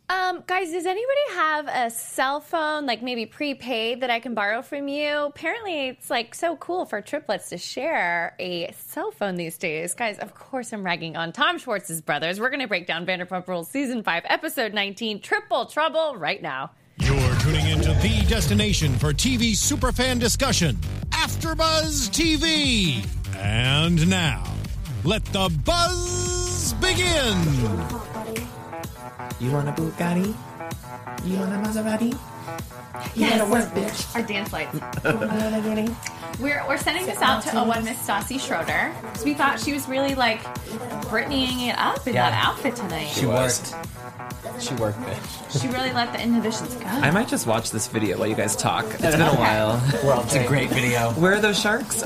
Guys, does anybody have a cell phone, like maybe prepaid, that I can borrow from you? Apparently, it's like so cool for triplets to share a cell phone these days. Guys, of course I'm ragging on Tom Schwartz's brothers. We're going to break down Vanderpump Rules Season 5, Episode 19, Triple Trouble, right now. You're tuning into the destination for TV superfan discussion, AfterBuzz TV. And now, let the buzz begin. You want a Bugatti? You want a Maserati? You Yes. want to work, bitch? Our dance lights. Getting? We're sending this out to one Miss Stassi Schroeder because we thought she was really like Britneying it up in that outfit tonight. She worked. She worked, bitch. She really let the inhibitions go. I might just watch this video while you guys talk. It's been a while. It's a great video. Where are those sharks?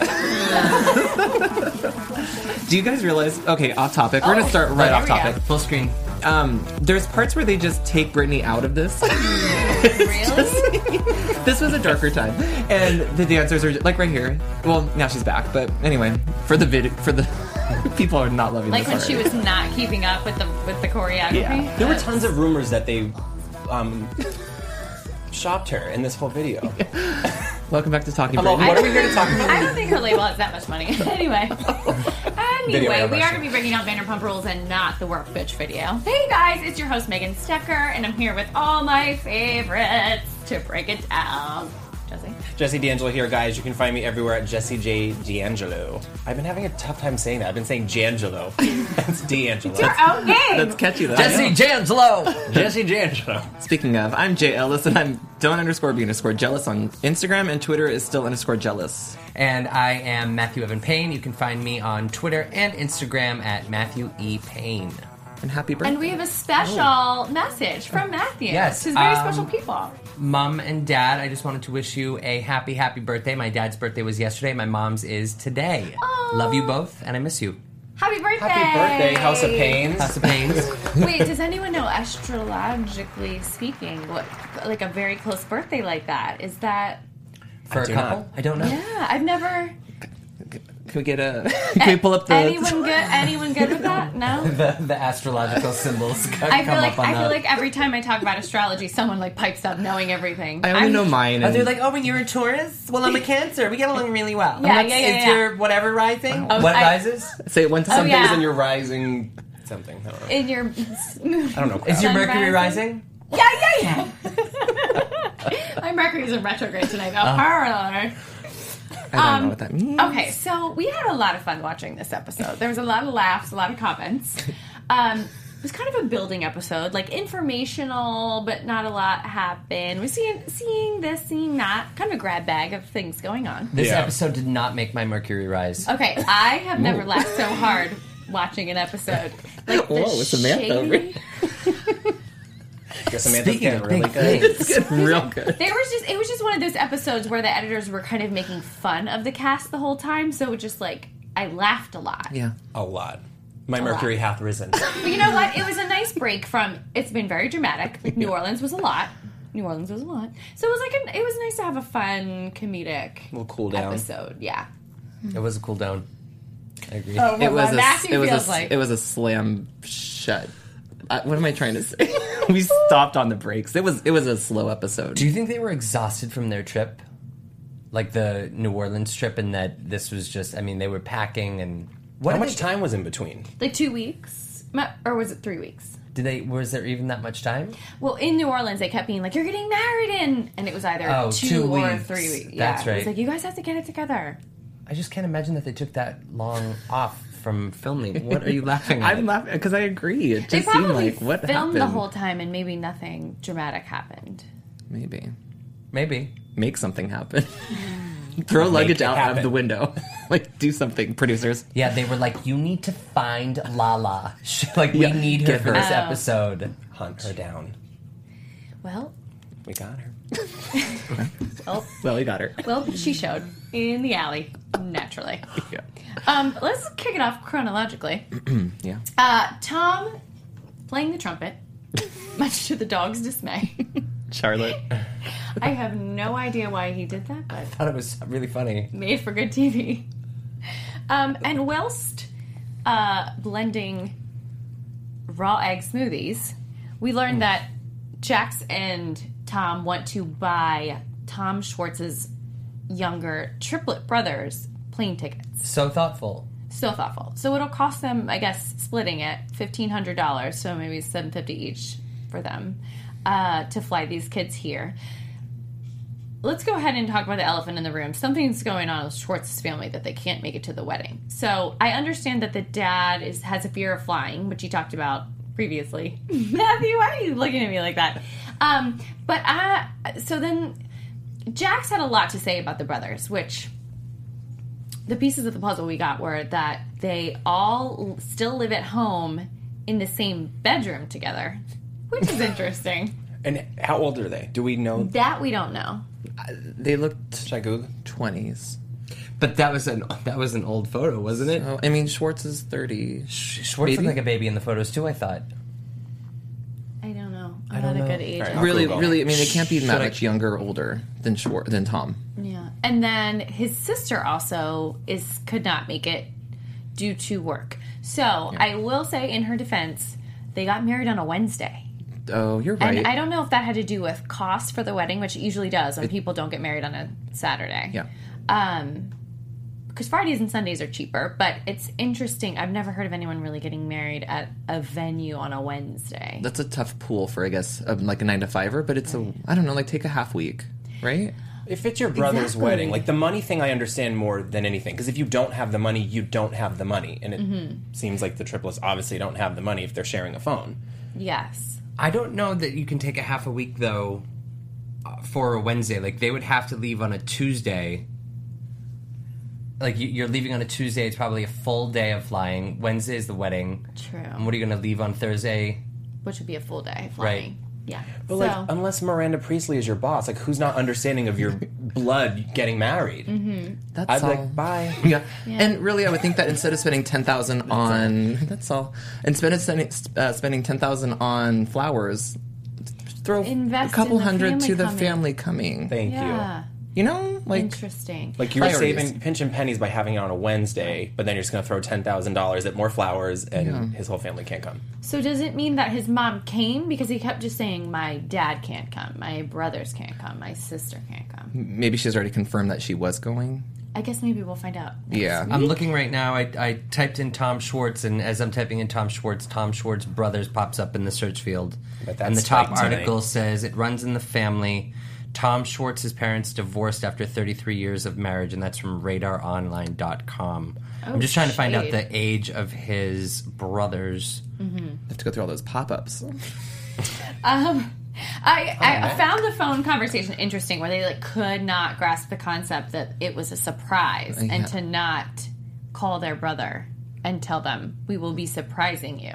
Do you guys realize? Okay, off topic. We're gonna start right off topic. Full screen. There's parts where they just take Britney out of this. Really? This was a darker time, and the dancers are like right here. Well, now she's back, but anyway, for the people are not loving Like this when she already. was not keeping up with the choreography. Yeah. There were tons of rumors that they shopped her in this whole video. Welcome back to Talking Hello, Britney. what are we here to talk about? I don't think her label has that much money. Anyway, Video we are airbrushing. going to be breaking out Vanderpump Rules and not the work bitch video. Hey guys, it's your host Megan Stecker, and I'm here with all my favorites to break it down. Jesse. Jesse D'Angelo here, guys. You can find me everywhere at Jesse J. D'Angelo. I've been having a tough time saying that. I've been saying Jangelo. It's D'Angelo. Your own game. That's catchy though. Jesse Jangelo! Jesse Jangelo. Speaking of, I'm Jay Ellis, and I'm don't_be_jealous on Instagram, and Twitter is still _jealous. And I am Matthew Evan Payne. You can find me on Twitter and Instagram at Matthew E. Payne. And happy birthday. And we have a special message from Matthew. Yes, To very special people. Mom and Dad, I just wanted to wish you a happy, happy birthday. My dad's birthday was yesterday. My mom's is today. Aw. Love you both, and I miss you. Happy birthday. Happy birthday, House of Pains. House of Pains. Wait, does anyone know, astrologically speaking, what like a very close birthday like that? Is that... For a do couple? not. I don't know. Yeah, I've never... Can we get a... Can we pull up the... Anyone good with that? No? The astrological symbols I feel like every time I talk about astrology, someone like pipes up knowing everything. I only know mine. Oh, And they're like, oh, when you're a Taurus? Well, I'm a Cancer. We get along really well. Yeah, What's- yeah, Is yeah. your whatever rising? Oh, What I- rises? say it one time. Oh, yeah. Things in your rising something. I don't know. In your... I don't know. Is your Sun Mercury rising? rising? Yeah. My Mercury's in retrograde tonight. Apparently. I don't know what that means. Okay, so we had a lot of fun watching this episode. There was a lot of laughs, a lot of comments. It was kind of a building episode, like informational, but not a lot happened. We're seeing this, seeing that, kind of a grab bag of things going on. This Yeah. episode did not make my Mercury rise. Okay, I have never laughed so hard watching an episode. Like the Whoa, Samantha over shady... Guess Samantha's Speaking getting of really big good. things. It's getting real good. It was just one of those episodes where the editors were kind of making fun of the cast the whole time, so it just like I laughed a lot. Yeah. A lot. My Mercury hath risen. But you know what? It was a nice break from. It's been very dramatic. New Orleans was a lot. So it was like it was nice to have a fun comedic Little cool down. episode. Yeah. It was a cool down. I agree. Oh, It was Matthew feels a like. it was a slam shut. What am I trying to say? We stopped on the brakes. It was a slow episode. Do you think they were exhausted from their trip? Like the New Orleans trip, and that this was just, I mean, they were packing and... How much time was in between? Like 2 weeks, or was it 3 weeks? Was there even that much time? Well, in New Orleans, they kept being like, "You're getting married in," and it was either 2 or weeks. 3 weeks. That's It right. was like, you guys have to get it together. I just can't imagine that they took that long off from filming. What are you laughing at? I'm laughing because I agree. It They just seemed probably like what filmed happened. the whole time, and maybe nothing dramatic happened. Maybe Maybe. make something happen. Throw luggage it out happen. of the window. Like do something, producers. Yeah, they were like, you need to find Lala. Like, we Yeah, need her get for her. this Oh. episode. Hunt her down. Well, We got her. Well, we got her. she showed in the alley naturally. Yeah. Let's kick it off chronologically. Yeah. Tom playing the trumpet, much to the dog's dismay. Charlotte. I have no idea why he did that, but I thought it was really funny. made for good TV. And whilst blending raw egg smoothies, we learned that Jax and Tom want to buy Tom Schwartz's younger triplet brothers plane tickets. So thoughtful. So thoughtful. So it'll cost them, I guess, splitting it, $1,500, so maybe $750 each for them to fly these kids here. Let's go ahead and talk about the elephant in the room. Something's going on with Schwartz's family that they can't make it to the wedding. So I understand that the dad has a fear of flying, which you talked about previously. Matthew, why are you looking at me like that? So then Jax had a lot to say about the brothers, which the pieces of the puzzle we got were that they all still live at home in the same bedroom together, which is interesting. And how old are they? Do we know? That we don't know. They looked Should I Google? 20s. But that was an old photo, wasn't it? Oh, I mean, Schwartz is 30. Schwartz Maybe? looked like a baby in the photos too, I thought. I don't know. I I'm don't not a know. good age. All right, on I'll Really, Google. really, I mean, they can't be that Should I- much younger or older than than Tom. Yeah. And then his sister also could not make it due to work. So I will say in her defense, they got married on a Wednesday. Oh, you're right. And I don't know if that had to do with cost for the wedding, which it usually does when people don't get married on a Saturday. Yeah. Because Fridays and Sundays are cheaper, but it's interesting. I've never heard of anyone really getting married at a venue on a Wednesday. That's a tough pool for, I guess, like a 9-to-5er, but it's I don't know, like take a half week, right? If it's your brother's Exactly. wedding, like the money thing, I understand more than anything. Because if you don't have the money, you don't have the money, and it seems like the triplets obviously don't have the money if they're sharing a phone. Yes. I don't know that you can take a half a week, though, for a Wednesday. Like, they would have to leave on a Tuesday. Like, you're leaving on a Tuesday. It's probably a full day of flying. Wednesday is the wedding. True. And what are you going to leave on Thursday? Which would be a full day flying. Right. Yeah. But like, unless Miranda Priestley is your boss, like who's not understanding of your blood getting married? That's I'd be all. like, bye. Yeah. And really, I would think that instead of spending $10,000 on that's all, instead of spending $10,000 on flowers, throw Invest a couple in the hundred family to the coming. family coming. Thank you. yeah. You know, like Interesting. Like you were Priorities. saving pinching pennies by having it on a Wednesday, but then you're just going to throw $10,000 at more flowers, and his whole family can't come. So does it mean that his mom came? Because he kept just saying, my dad can't come, my brothers can't come, my sister can't come. maybe she's already confirmed that she was going. I guess maybe we'll find out. Yeah. I'm looking right now. I typed in Tom Schwartz, and as I'm typing in Tom Schwartz Brothers pops up in the search field. But And the that's top like tonight. article says, it runs in the family. Tom Schwartz's parents divorced after 33 years of marriage, and that's from RadarOnline.com. I'm just trying to find out shade. the age of his brothers. Have to go through all those pop-ups. I found the phone conversation interesting where they could not grasp the concept that it was a surprise and to not call their brother and tell them, we will be surprising you.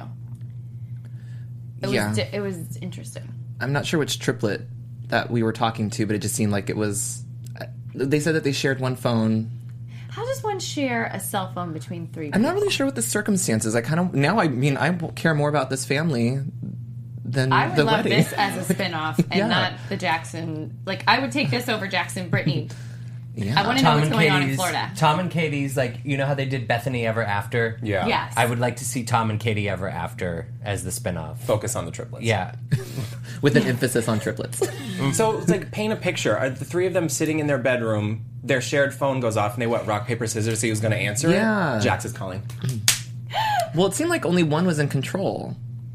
It was interesting. I'm not sure which triplet that we were talking to, but it just seemed like it was. They said that they shared one phone. How does one share a cell phone between three people? I'm not really sure what the circumstances. I care more about this family than I would the love wedding. this as a spin-off and Yeah. not the Jackson. I would take this over Jackson Brittany. Yeah. I want to know what's going on in Florida. Tom and Katie's, you know how they did Bethany Ever After? Yeah. Yes. I would like to see Tom and Katie Ever After as the spinoff. Focus on the triplets. Yeah. With an emphasis on triplets. So it's like paint a picture. Are the three of them sitting in their bedroom? Their shared phone goes off, and they rock paper scissors. See who's going to answer Yeah. it. Jax is calling. Well, it seemed like only one was in control.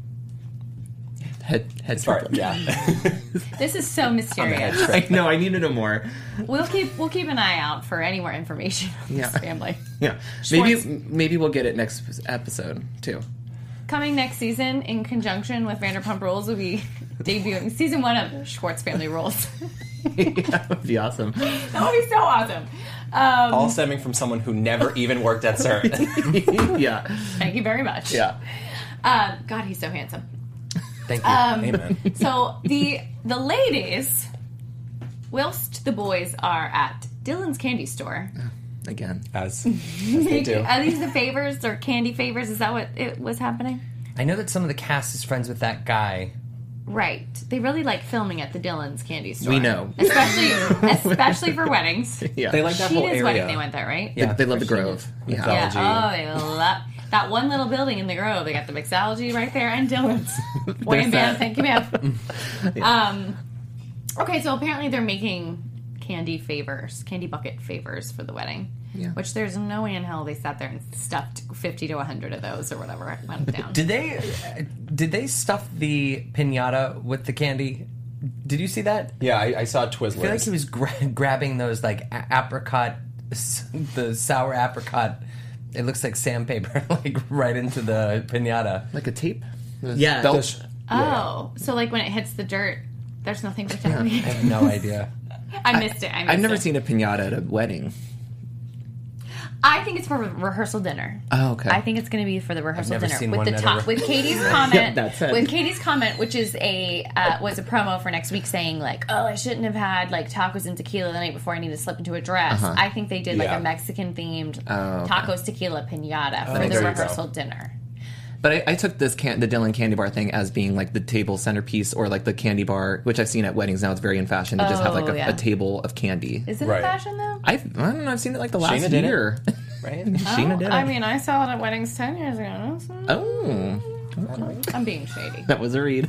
Head Sorry. triplet. Yeah. This is so mysterious. I know. I need to know more. We'll keep an eye out for any more information on Yeah. this family. Yeah. Schwartz. Maybe we'll get it next episode too. Coming next season, in conjunction with Vanderpump Rules, will be debuting season 1 of Schwartz Family Rules. That would be awesome. That would be so awesome. All stemming from someone who never even worked at CERN. Yeah. Thank you very much. Yeah. God, he's so handsome. Thank you. Amen. So the ladies, whilst the boys are at Dylan's candy store, Again. As they do. are these the favors or candy favors? Is that what it was happening? I know that some of the cast is friends with that guy. Right. They really like filming at the Dylan's candy store. We know. Especially for weddings. Yeah. They like that whole Sheena's wedding, area. they went there, right? They love the Grove. Yeah. Yeah. Mythology. Oh, That one little building in the Grove. They got the mixology right there and Dylan's. Wham bam, thank you, ma'am. Okay, so apparently they're making candy bucket favors for the wedding. Yeah. Which there's no way in hell they sat there and stuffed 50 to 100 of those or whatever it went down. Did they stuff the piñata with the candy? Did you see that? Yeah, I saw Twizzlers. I feel like he was grabbing those like apricot, the sour apricot. It looks like sandpaper, like right into the piñata. Like a tape? Yeah. Belt? So like when it hits the dirt, there's nothing protecting I it. have no idea. I missed it. I've never seen a piñata at a wedding. I think it's for rehearsal dinner. Oh, okay. I think it's going to be for the rehearsal never dinner seen with one the at a top with Katie's comment. That's it. With Katie's comment, which is was a promo for next week, saying like, "Oh, I shouldn't have had like tacos and tequila the night before. I need to slip into a dress." I think they did like Yeah. a Mexican themed okay. tacos tequila piñata for there the you go. rehearsal dinner. But I took this the Dylan candy bar thing as being like the table centerpiece or like the candy bar, which I've seen at weddings now. It's very in fashion to just have like yeah. a table of candy. Is it Right. a fashion though? I don't know. I've seen it like the last Sheena did it. year. Right? Sheena did it. I mean, I saw it at weddings 10 years ago. So Oh, I'm being shady. that was a read.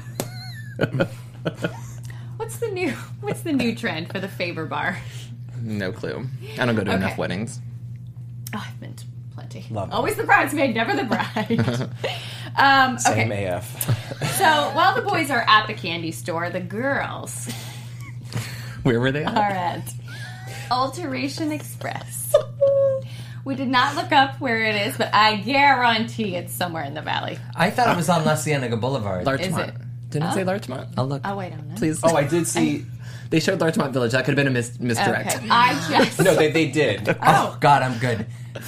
What's the new trend for the favor bar? No clue. I don't go to Okay. enough weddings. Oh, I've been to plenty. Love it. Always the bridesmaid, never the bride. Same Okay, AF. so while the boys are at the candy store, the girls Where were they at? are at Alteration Express. We did not look up where it is, but I guarantee it's somewhere in the valley. I thought it was on La Cienega Boulevard. Larchmont. it? Didn't it say Larchmont? I'll look. Oh, wait, I don't know. Please. Oh, I did see. They showed Larchmont Village. That could have been a misdirect. Okay, I just... No, they did. Oh God, I'm good.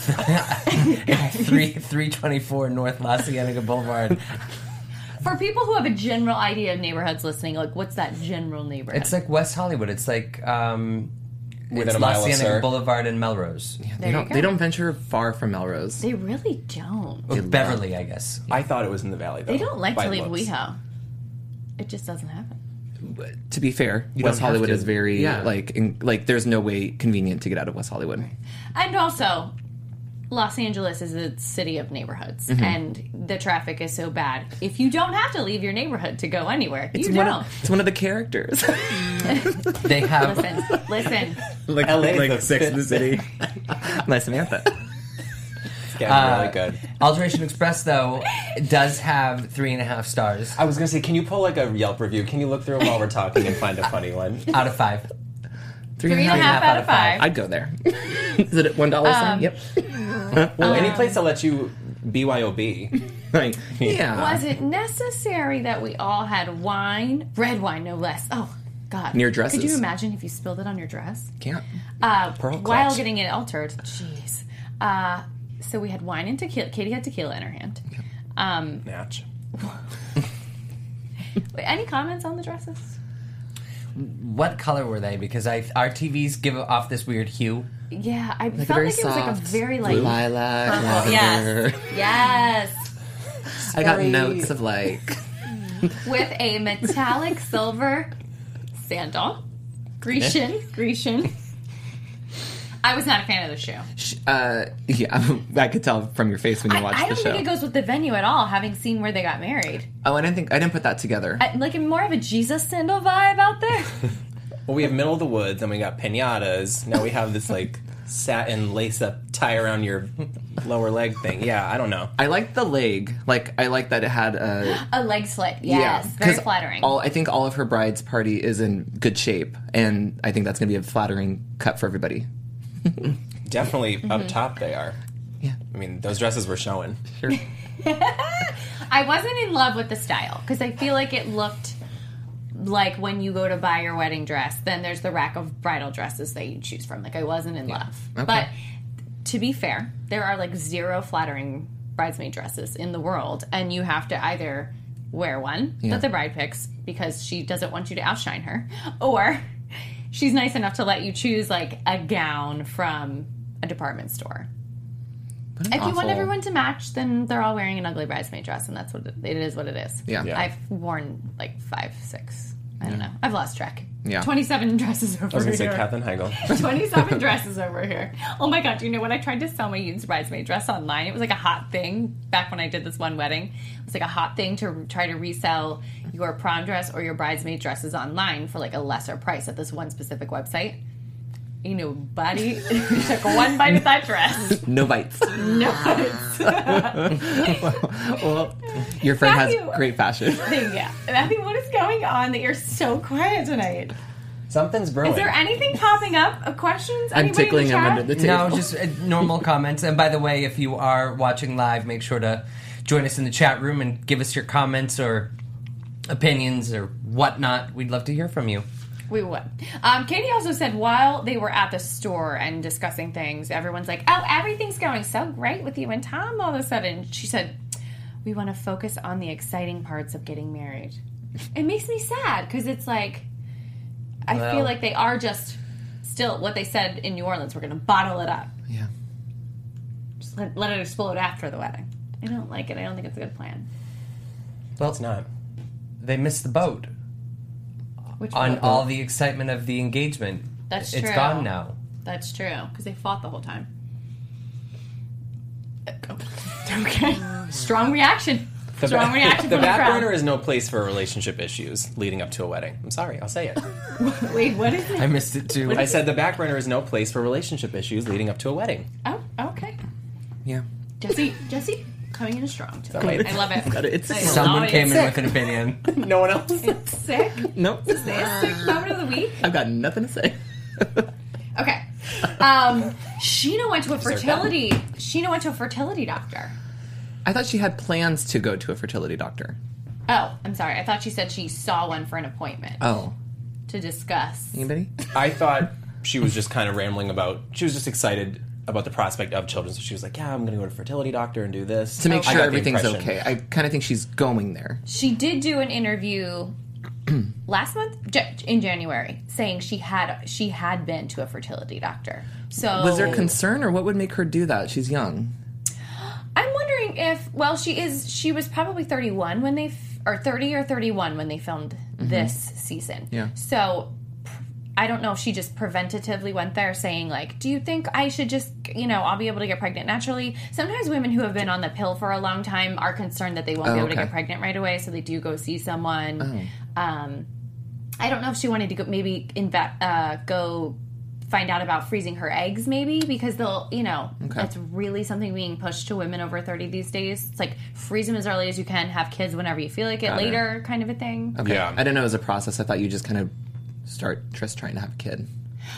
324 North La Cienega Boulevard. For people who have a general idea of neighborhoods listening, like, what's that general neighborhood? It's like West Hollywood. It's like Within it's a La mile of Cienega Sur. Boulevard and Melrose. There you go. They don't venture far from Melrose. They really don't. Beverly, I guess. I thought it was in the valley, though. They don't like by to leave looks. WeHo. It just doesn't happen. To be fair, don't West have Hollywood to. is very Yeah. like there's no way convenient to get out of West Hollywood. And also, Los Angeles is a city of neighborhoods, and the traffic is so bad. If you don't have to leave your neighborhood to go anywhere, you don't. It's one of the characters. They have Listen. like LA 's like the Sex and the city. Nice Samantha. It's getting really good. Alteration Express, though, does have 3.5 stars I was going to say, can you pull like a Yelp review? Can you look through them while we're talking and find a funny one? out of 5. 3.5 out of 5. I'd go there. Is it at $1 sign? Yep. Well, any place that lets you BYOB. Like, yeah. Was it necessary that we all had wine, red wine no less? Oh, God. Near dresses. Could you imagine if you spilled it on your dress? Can't. Pearl While clutch. getting it altered. Jeez. So we had wine and tequila. Katie had tequila in her hand. Natch. Any comments on the dresses? What color were they? Because our TVs give off this weird hue. Yeah, I felt very like it was like a soft very like lilac, purple. lavender. Yes. I got notes of like With a metallic silver sandal. Grecian. I was not a fan of the shoe. yeah, I could tell from your face when you watched I the don't show. think it goes with the venue at all, having seen where they got married. Oh, I didn't put that together. Like more of a Jesus sandal vibe out there. Well, we have Middle of the Woods, and we got piñatas. Now we have this like satin lace-up tie around your lower leg thing. Yeah, I don't know. I like the leg. Like I like that it had A leg slit. Yes. Very 'cause flattering. I think all of her bride's party is in good shape, and I think that's going to be a flattering cut for everybody. Definitely up top they are. Yeah, I mean, those dresses were showing. sure. I wasn't in love with the style because I feel like it looked like when you go to buy your wedding dress, then there's the rack of bridal dresses that you choose from. Like I wasn't in love. Okay. But to be fair, there are like 0 flattering bridesmaid dresses in the world, and you have to either wear one that the bride picks because she doesn't want you to outshine her, or she's nice enough to let you choose like a gown from a department store. If you want everyone to match, then they're all wearing an ugly bridesmaid dress, and that's what it is. What it is. Yeah. Yeah. I've worn like 5, 6 I don't know. I've lost track. Yeah. 27 dresses over I was going to say here. Katherine Heigl. 27 dresses over here. Oh my god, do you know when I tried to sell my Yoon's bridesmaid dress online? It was like a hot thing back when I did this one wedding. It was like a hot thing to try to resell your prom dress or your bridesmaid dresses online for like a lesser price at this one specific website. You know, buddy took one bite of that dress. No bites. No bites. Well, your friend has Matthew. great fashion. Yeah. Matthew, what is going on that you're so quiet tonight? Something's brewing. Is there anything popping up of questions? I'm Anybody tickling in the him chat? under the table. No, just normal comments. And by the way, if you are watching live, make sure to join us in the chat room and give us your comments or opinions or whatnot. We'd love to hear from you. We would. Katie also said while they were at the store and discussing things, everyone's like, oh, everything's going so great with you and Tom all of a sudden. She said, we want to focus on the exciting parts of getting married. It makes me sad because it's like, I feel like they are just still what they said in New Orleans. We're going to bottle it up. Yeah. Just let it explode after the wedding. I don't like it. I don't think it's a good plan. Well, It's not. they missed the boat Which on one? all the excitement of the engagement. That's It's true. gone now. That's true, because they fought the whole time. Okay. Strong reaction. Strong reaction The from the back crowd. burner is no place for relationship issues leading up to a wedding. I'm sorry, I'll say it. Wait, what is it? I missed it too. I said the back burner is no place for relationship issues leading up to a wedding. Oh, okay. Yeah. Jesse, coming in strong tonight. Right. I love it. Got it. It's I sick. Someone love came it. in with an opinion. No one else? It's sick. Nope. It's a sick moment of the week. I've got nothing to say. Okay. Sheena went to a fertility. Sheena went to a fertility doctor. I thought she had plans to go to a fertility doctor. Oh, I'm sorry. I thought she said she saw one for an appointment Oh. to discuss. Anybody? I thought she was just kind of rambling about, she was just excited about the prospect of children, so she was like, yeah, I'm going to go to a fertility doctor and do this. To make I sure got the everything's impression. okay. I kind of think she's going there. She did do an interview last month in January, saying she had been to a fertility doctor. So Was there concern, or what would make her do that? She's young. I'm wondering if she was probably 31 when they or 30 or 31 when they filmed this season. Yeah. So I don't know if she just preventatively went there saying like, do you think I should just, I'll be able to get pregnant naturally? Sometimes women who have been on the pill for a long time are concerned that they won't be able to okay. get pregnant right away, so they do go see someone. I don't know if she wanted to go maybe go find out about freezing her eggs maybe, because they'll, that's really something being pushed to women over 30 these days. It's like freeze them as early as you can, have kids whenever you feel like it later kind of a thing. Okay. Yeah. I didn't know it was a process. I thought you just kind of start just trying to have a kid.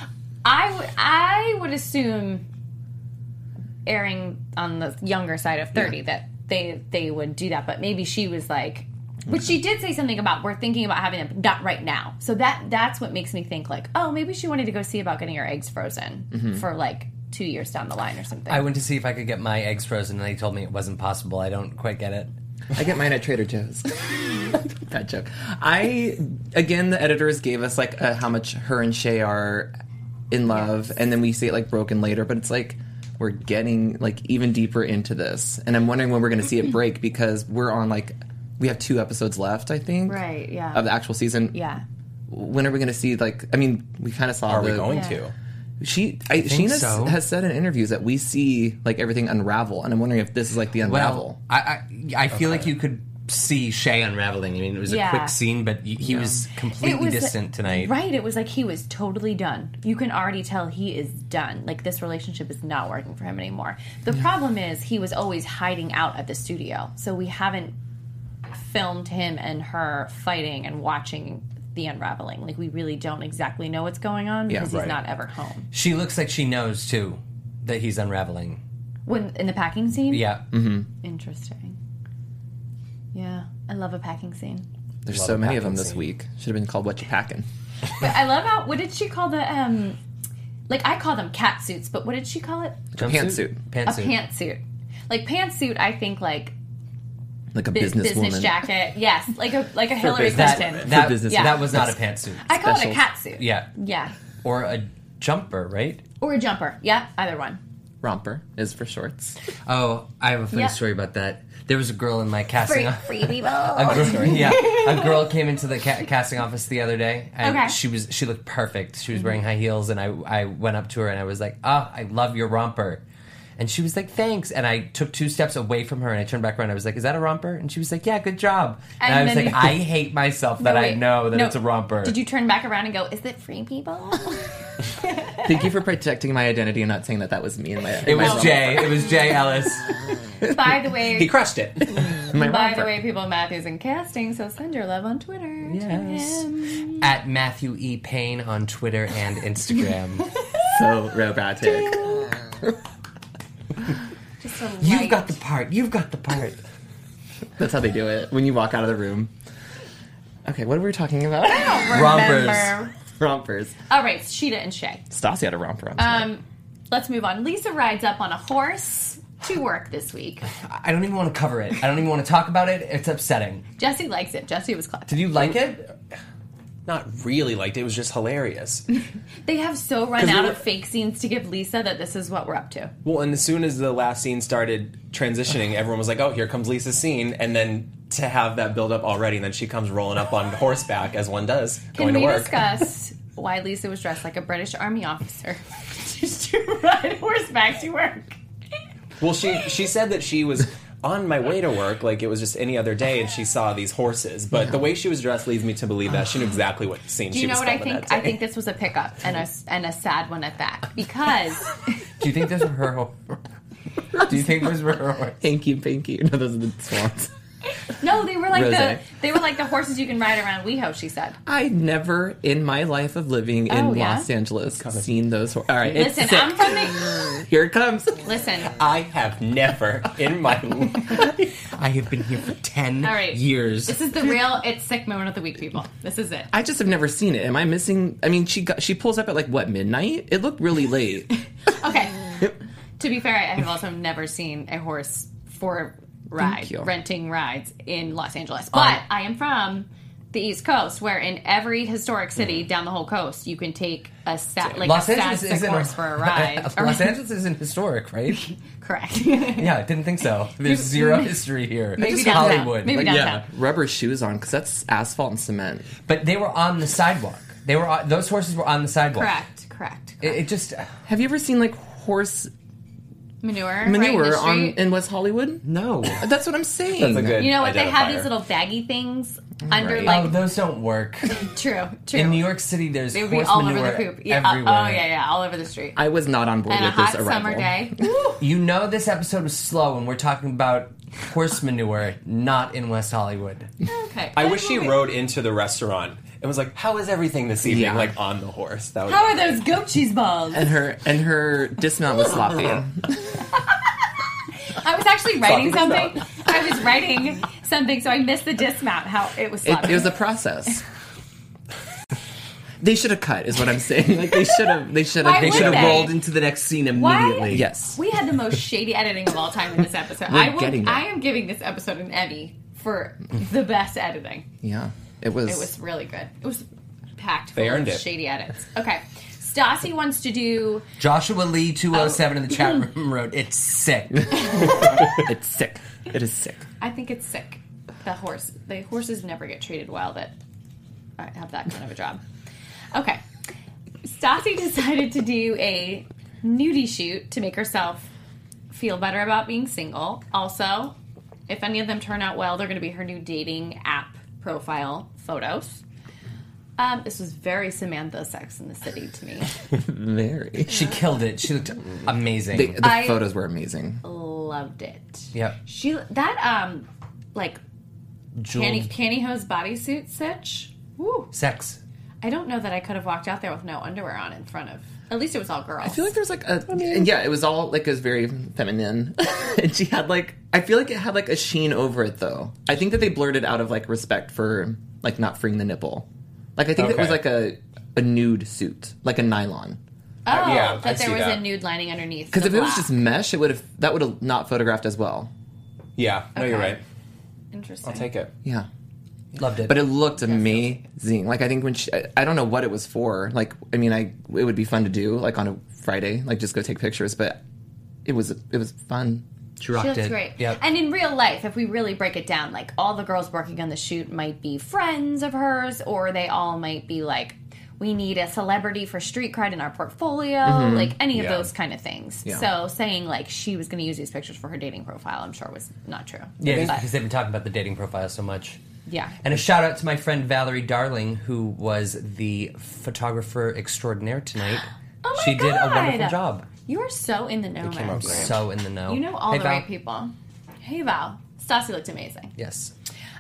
I would assume, erring on the younger side of 30, that they would do that, but maybe she was like, but she did say something about we're thinking about having them, not right now. So that's what makes me think like, oh, maybe she wanted to go see about getting her eggs frozen for like 2 years down the line or something. I went to see if I could get my eggs frozen, and they told me it wasn't possible. I don't quite get it. I get mine at Trader Joe's. Bad joke. Again, the editors gave us like how much her and Shay are in love, and then we see it like broken later, but it's like we're getting like even deeper into this, and I'm wondering when we're going to see it break, because we're on like, we have 2 episodes left, I think. Right, yeah. Of the actual season. Yeah. When are we going to see, like, I mean, we kind of saw Are we going to? Sheena so. has said in interviews that we see like everything unravel, and I'm wondering if this is like the unravel. Well, I feel like you could see Shay unraveling. I mean, it was a quick scene, but he was completely distant tonight. Right, it was like he was totally done. You can already tell he is done. Like, this relationship is not working for him anymore. The problem is he was always hiding out at the studio, so we haven't filmed him and her fighting and watching the unraveling. Like, we really don't exactly know what's going on because he's not ever home. She looks like she knows, too, that he's unraveling. When in the packing scene? Yeah. Interesting. Yeah, I love a packing scene. There's Love so a many of packing them this scene. week. Should have been called What You Packing. But I love how, what did she call the, like, I call them cat suits, but what did she call it? Pantsuit. A Pantsuit. pantsuit. Like, pantsuit, I think, like, Like a business businesswoman. jacket. Yes, like a Hillary business. Clinton. That, business. Yeah. that was not a pantsuit. I call it a specials. cat suit. Yeah. Yeah. Or a jumper, right? Or a jumper. Yeah, either one. Romper is for shorts. Oh, I have a funny Yeah. story about that. There was a girl in my casting Free people. a girl came into the casting office the other day, and Okay. she looked perfect. She was wearing high heels, and I went up to her and I was like, "Oh, I love your romper." And she was like, "Thanks." And I took 2 steps away from her, and I turned back around. I was like, "Is that a romper?" And she was like, "Yeah, good job." And I was then like, you- "I hate myself that I know that it's a romper." Did you turn back around and go, is it free people? Thank you for protecting my identity and not saying that was me. It was Jay. It was Jay Ellis. By the way, He crushed it. by the way, people, Matthew's in casting, so send your love on Twitter to him. At Matthew E. Payne on Twitter and Instagram. So robotic. Just a You've light- got the part. You've got the part. That's how they do it when you walk out of the room. Okay, what were we talking about? Remember. Rompers. All right, Sheeta and Shay. Stassi had a romper on tonight. Let's move on. Lisa rides up on a horse to work this week. I don't even want to cover it. I don't even want to talk about it. It's upsetting. Jesse likes it. Jesse was clapping. Did you like it? Not really liked it. It was just hilarious. They have so run 'Cause out we of fake scenes to give Lisa that this is what we're up to. Well, and as soon as the last scene started transitioning, everyone was like, "Oh, here comes Lisa's scene," and then to have that build up already, and then she comes rolling up on horseback as one does, going Can to we work. discuss why Lisa was dressed like a British Army officer just to ride horseback to work? Well, she said that she was on my way to work, like it was just any other day, and she saw these horses. But the way she was dressed leads me to believe that she knew exactly what scene Do she you know was what I filming think? that I day. think this was a pickup and a sad one at that because Do you think those were her? Do you think those were her? Pinky. No, those are the swans. no, they were like Rosé. the horses you can ride around WeHo. She said. I never in my life of living in Oh, yeah? Los Angeles seen those. All right, it's Listen, sick. I'm from the. Here it comes. Listen, I have never in my life. I have been here for 10 all right. years. This is the real it's sick moment of the week, people. This is it. I just have never seen it. Am I missing? I mean, she pulls up at like what, midnight? It looked really late. Okay. To be fair, I have also never seen a horse for ride, you. renting rides in Los Angeles. But I am from the East Coast, where in every historic city down the whole coast, you can take a Los a Angeles sick isn't horse for a ride. Los Angeles isn't historic, right? Correct. Yeah, I didn't think so. There's zero history here. Maybe It's downtown. Hollywood. Maybe Like, downtown. Rubber shoes on because that's asphalt and cement. but they were on the sidewalk. They were on, those horses were on the sidewalk. Correct. It just Have you ever seen like horse Manure right in manure the on street. in West Hollywood? no. That's what I'm saying. That's a good. You know what? They have identifier. these little baggy things under, Right. like, Oh, those don't work. true. In New York City, there's They would be horse all over manure the poop. Yeah, everywhere. oh, yeah, all over the street. I was not on board And a with this hot arrival. summer day. You know this episode was slow, and we're talking about horse manure, not in West Hollywood. Okay. I wish she rode into the restaurant and was like, "How is everything this evening?" Yeah. Like on the horse. That was How are those goat cheese balls? And her dismount was sloppy. I was actually writing Sloppy something. I was writing something, so I missed the dismount. How it was sloppy. It was a process. They should have cut, is what I'm saying. Like they should have. They should Why have. They would should have they? rolled into the next scene Why? immediately. Yes. We had the most shady editing of all time in this episode. We're getting there. I am giving this episode an Emmy for the best editing. Yeah. It was. It was really good. It was packed They full earned of it. shady edits. Okay. Stassi wants to do. Joshua Lee 207 in the chat room wrote, "It's sick." It's sick. It is sick. I think it's sick. The horses never get treated well that have that kind of a job. Okay. Stassi decided to do a nudie shoot to make herself feel better about being single. Also, if any of them turn out well, they're going to be her new dating app profile photos. This was very Samantha Sex in the City to me. Very. She killed it. She looked amazing. The I- photos were amazing. Loved it. Yep. Like Jeweled pantyhose bodysuit stitch. Woo. sex. I don't know that I could have walked out there with no underwear on in front of. At least it was all girls. I feel like there's like a. And yeah, it was all like it was very feminine, and she had like. I feel like it had like a sheen over it though. I think that they blurred it out of like respect for like not freeing the nipple. Like I think it was Okay. like a nude suit, like a nylon. oh, yeah, I that there see was that. a nude lining underneath. Because the if it was black. just mesh, it would have not photographed as well. Yeah. No, you're Okay. right. Interesting. I'll take it. Yeah. Loved it. But it looked amazing. Like I think when I don't know what it was for. Like I mean, it would be fun to do like on a Friday, like just go take pictures. But it was fun. She rocked She looks it. great. Yep. And in real life, if we really break it down, like all the girls working on the shoot might be friends of hers, or they all might be like, we need a celebrity for street cred in our portfolio, like any of Yeah. those kind of things. Yeah. So saying like she was going to use these pictures for her dating profile, I'm sure was not true. Yeah, But- because they've been talking about the dating profile so much. yeah. And a shout out to my friend Valerie Darling, who was the photographer extraordinaire tonight. Oh my she did a God. wonderful job. You are so in the know, came out man. great. So in the know. You know all Hey, the Val. right people. Hey Val, Stassi looked amazing. Yes.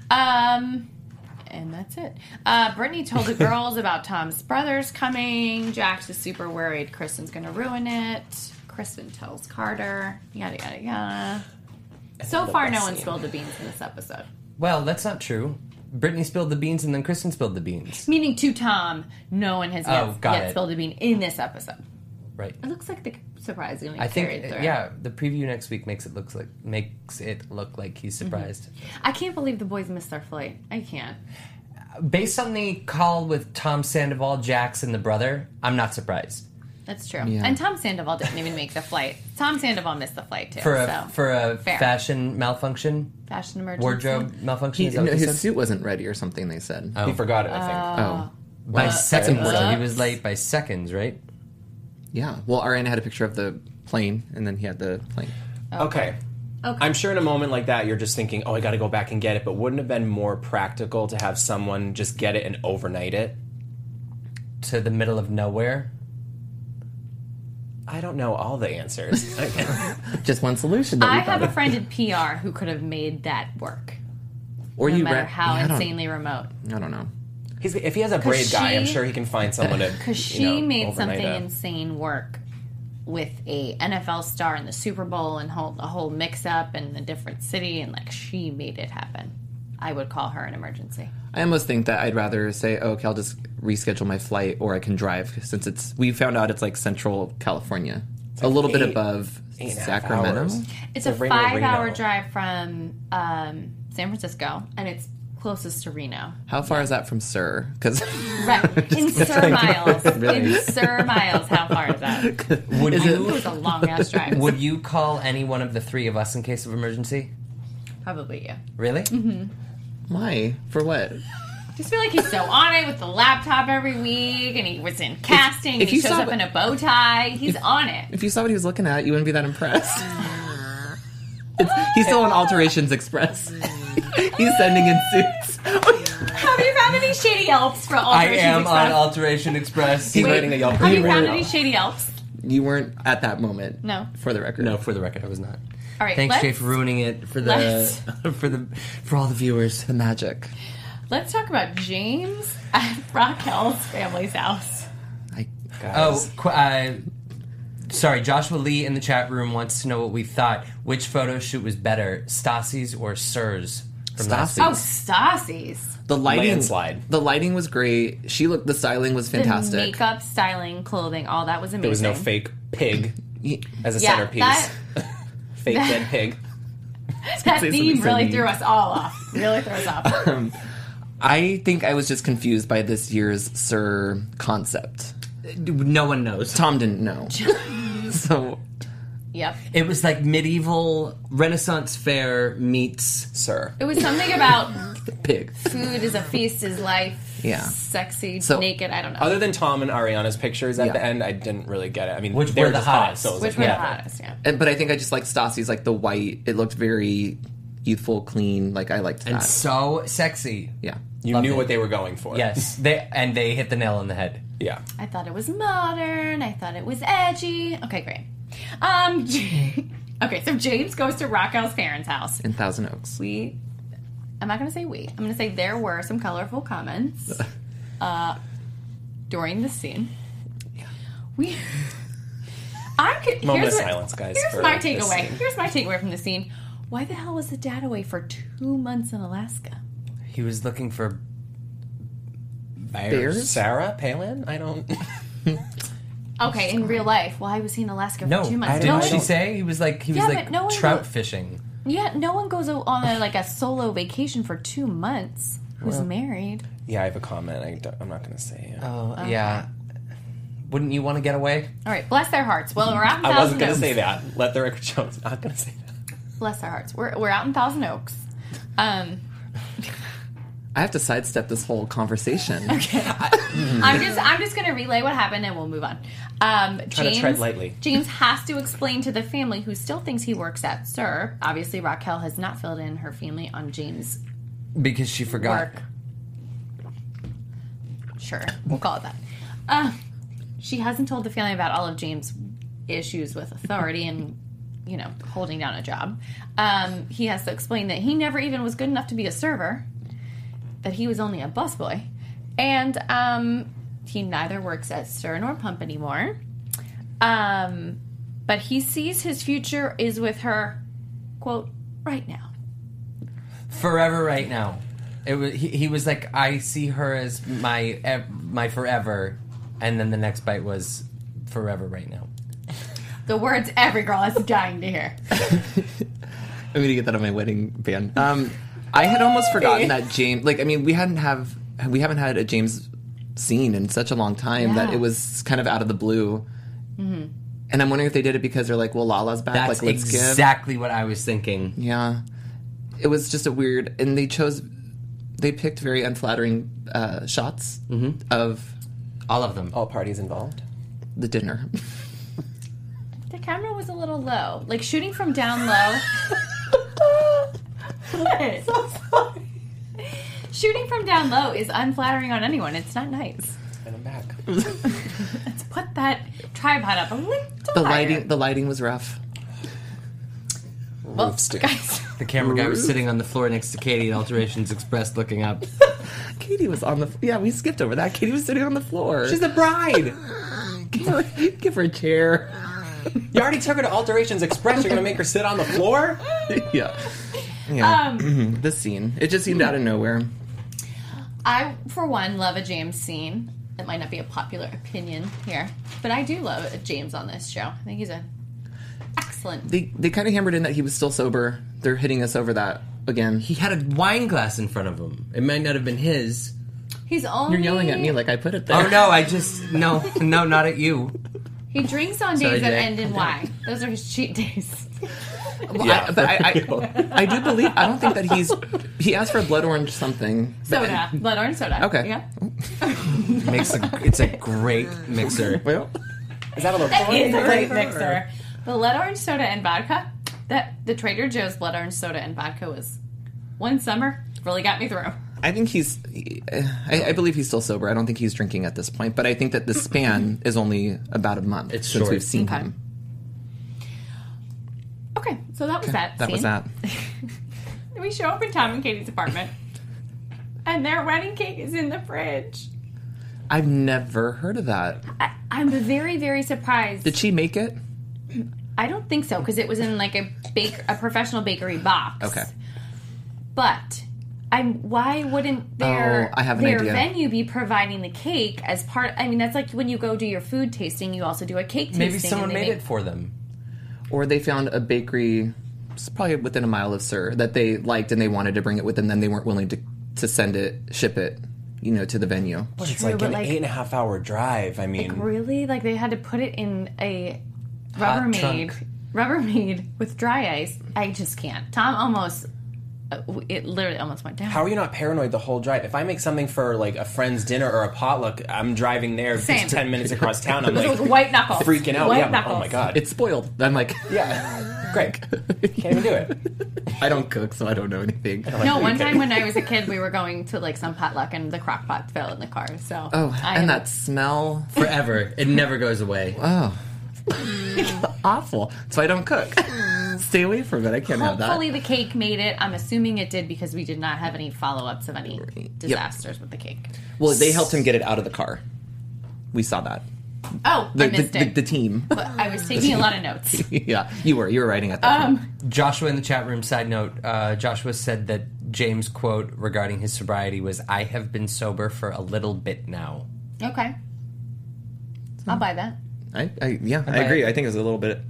And that's it. Brittany told the girls about Tom's brothers coming. Jax is super worried Kristen's going to ruin it. Kristen tells Carter. Yada, yada, yada. So the far, best no one scene. spilled the beans in this episode. Well, that's not true. Brittany spilled the beans and then Kristen spilled the beans. Meaning to Tom, no one has Oh, got yet it. spilled a bean in this episode. Right. It looks like they surprisingly I think, carried through. yeah, the preview next week makes it look like he's surprised. I can't believe the boys missed their flight. I can't. Based on the call with Tom Sandoval, Jax, and the brother, I'm not surprised. That's true. Yeah. And Tom Sandoval didn't even make the flight. Tom Sandoval missed the flight too. For so. a fair. fashion malfunction, Fashion emergency. wardrobe malfunction. He, Is that what no, they his said? suit wasn't ready or something. They said. He forgot it, I think. Oh, By seconds, important. though. He was late by seconds, right? yeah. Well, Ariana had a picture of the plane, and then he had the plane. Okay. I'm sure in a moment like that, you're just thinking, oh, I got to go back and get it. But wouldn't it have been more practical to have someone just get it and overnight it? To the middle of nowhere. I don't know all the answers. Just one solution. That I we thought have a of. friend in PR who could have made that work, Or no you matter rent- how yeah, I don't- insanely remote. I don't know. If he has a braid guy, I'm she- sure he can find someone to. Because she made overnight something it. insane work with a NFL star in the Super Bowl and a whole mix-up in a different city, and like she made it happen. I would call her an emergency. I almost think that I'd rather say, oh, okay, I'll just reschedule my flight, or I can drive since we found out it's like Central California, a little bit above 8.5 Sacramento. hours. It's So a Reno, 5-hour Reno. drive from San Francisco, and it's closest to Reno. How far is that from Sur? Because Right. In Sir Miles. Really? In Sir Miles, how far is that? Would It you was a long-ass drive. would you call any one of the three of us in case of emergency? Probably you. Really? why? For what? Just feel like he's so on it with the laptop every week, and he was in casting, and if he you shows saw up it- in a bow tie. He's on it. If you saw what he was looking at, you wouldn't be that impressed. He's still on Alterations Express. He's sending in suits. Have you found any shady Yelps for I Alterations am Express? on Alteration Express. He's Wait, writing a Yelp Have you review found right any now. shady Yelps? You weren't at that moment. No. For the record. No, for the record, I was not. All right, Thanks, Jay, let's, for ruining it for the let's- for all the viewers. The magic. let's talk about James at Raquel's family's house. Guys. Sorry, Joshua Lee in the chat room wants to know what we thought. Which photo shoot was better, Stassi's or Sir's? From last Stassi. Oh, Stassi's. The lighting. Landslide. The lighting was great. The styling was fantastic. The makeup, styling, clothing, all that was amazing. There was no fake pig as a Yeah, centerpiece. that- Fake dead pig. That say theme something so really mean. threw us all off. Really threw us off. I think I was just confused by this year's Sir concept. No one knows. Tom didn't know. So Yep. It was like medieval Renaissance fair meets. Sir. It was something about pig. food is a feast is life. Yeah. Sexy, So- naked, I don't know. Other than Tom and Ariana's pictures at Yeah. the end, I didn't really get it. I mean, Which they were were the just hot, hottest. so it was Which like, were the whatever. hottest, yeah. But I think I just liked Stassi's, like the white. It looked very youthful, clean. Like I liked that. And so sexy. Yeah. You Loved knew it. what they were going for. Yes, they hit the nail on the head. Yeah. I thought it was modern. I thought it was edgy. Okay, great. Okay, so James goes to Raquel's parents' house. In Thousand Oaks. I'm not going to say we. I'm going to say there were some colorful comments during the scene. We. Moment of silence, guys, Here's for my this takeaway. scene. Here's my takeaway from the scene. Why the hell was the dad away for 2 months in Alaska? He was looking for Bears? Sarah Palin? I don't. Okay, in real life, why was he in Alaska for No, 2 months? didn't No she one- say he was like Yeah, but no one trout would- fishing? Yeah, no one goes on a solo vacation for 2 months. Who's married? Yeah, I have a comment. I'm not going to say it. Oh yeah. Wouldn't you want to get away? All right, bless their hearts. Well, we're out in I wasn't Thousand going to Oaks. say that. Let the record show. I was not going to say that. bless our hearts. We're out in Thousand Oaks. I have to sidestep this whole conversation. I'm just going to relay what happened and we'll move on. Try to tread lightly. James has to explain to the family, who still thinks he works at SUR. Obviously, Raquel has not filled in her family on James' Because she forgot. work. Sure, we'll call it that. She hasn't told the family about all of James' issues with authority and, holding down a job. He has to explain that he never even was good enough to be a server, that he was only a busboy, and he neither works at SUR nor Pump anymore. But he sees his future is with her, quote, right now. Forever right now. It was he was like, I see her as my forever, and then the next bite was forever right now. The words every girl is dying to hear. I'm going to get that on my wedding band. I had almost forgotten that James, we haven't had a James scene in such a long time that it was kind of out of the blue. Mm-hmm. And I'm wondering if they did it because they're like, well, Lala's back. That's let's give. exactly what I was thinking. Yeah. It was just a weird, and they picked very unflattering shots of all of them. All parties involved. The dinner. The camera was a little low. Like, shooting from down low. What? So sorry. Shooting from down low is unflattering on anyone. It's not nice. And I'm back. Let's put that tripod up a little higher. The lighting was rough. Well, Roofs, dude. guys, The camera guy was sitting on the floor next to Katie at Alterations Express looking up. Katie was on the... Yeah, we skipped over that. Katie was sitting on the floor. She's the bride! Give her a chair. You already took her to Alterations Express. You're going to make her sit on the floor? Yeah. This scene. It just seemed out of nowhere. I, for one, love a James scene. It might not be a popular opinion here, but I do love a James on this show. I think he's excellent. They kind of hammered in that he was still sober. They're hitting us over that again. He had a wine glass in front of him. It might not have been his. He's only... You're yelling at me like I put it there. Oh, no, no, not at you. He drinks on Sorry, days that Jay. end in Y. Those are his cheat days. Yeah, I do believe... I don't think that he asked for a blood orange something. Soda. Blood orange soda. Okay. Yeah. It's a great mixer. Well, Is that a little It's a great mixer. The blood orange soda and vodka, the Trader Joe's blood orange soda and vodka was one summer, really got me through. I think I believe he's still sober. I don't think he's drinking at this point, but I think that the span is only about a month It's since short. we've seen Okay. him. Okay, so that was that That scene. was that. We show up in Tom and Katie's apartment, and their wedding cake is in the fridge. I've never heard of that. I'm very, very surprised. Did she make it? I don't think so, because it was in like a professional bakery box. Okay. But why wouldn't their I have an idea. venue be providing the cake as part? I mean, that's like when you go do your food tasting, you also do a cake tasting. Maybe someone and they made make- it for them. Or they found a bakery, it's probably within a mile of SUR, that they liked and they wanted to bring it with them. Then they weren't willing to ship it, to the venue. But it's True, like but an like- 8.5 hour drive. I mean, Really? Like they had to put it in a Hot Rubbermaid trunk. with dry ice. I just can't. Tom almost, it literally almost went down. how are you not paranoid the whole drive? If I make something for like a friend's dinner or a potluck, I'm driving there Same. just 10 minutes across town. I'm It was like white knuckles. freaking out. White Yeah, knuckles. oh my God. It's spoiled. I'm like, Yeah, great. Can't even do it. I don't cook, so I don't know anything. No, one time when I was a kid, we were going to like some potluck and the crock pot fell in the car. So And that smell. Forever. It never goes away. Oh. Awful. So I don't cook. Stay away from it. I can't have that. hopefully the cake made it. I'm assuming it did because we did not have any follow-ups of any disasters with the cake. Well, they helped him get it out of the car. We saw that. Oh, I missed it. The team. But I was taking a lot of notes. Yeah, you were writing at that point. Joshua in the chat room, side note, Joshua said that James' quote regarding his sobriety was, "I have been sober for a little bit now." Okay. I'll buy that. I agree. I think it was a little bit.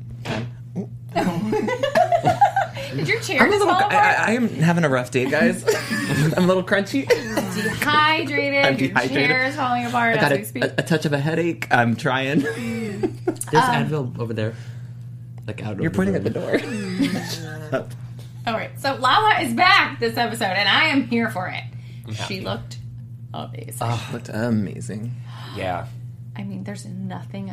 Did your chair just fall apart? I am having a rough day, guys. I'm a little crunchy. Dehydrated. I'm Your dehydrated. chair is falling apart I got as we speak. a touch of a headache. I'm trying. There's Advil over there. like out. You're of pointing the at the room. door. All right, so Lala is back this episode, and I am here for it. She looked amazing. Looked amazing. Yeah. I mean, there's nothing.